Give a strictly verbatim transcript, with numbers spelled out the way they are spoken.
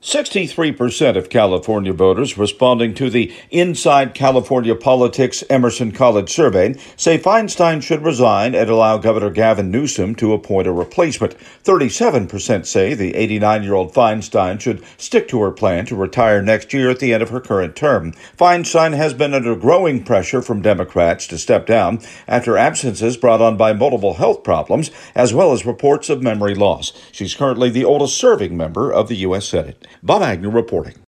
sixty-three percent of California voters responding to the Inside California Politics Emerson College survey say Feinstein should resign and allow Governor Gavin Newsom to appoint a replacement. thirty-seven percent say the eighty-nine-year-old Feinstein should stick to her plan to retire next year at the end of her current term. Feinstein has been under growing pressure from Democrats to step down after absences brought on by multiple health problems, as well as reports of memory loss. She's currently the oldest serving member of the U S Senate. Bob Agnew reporting.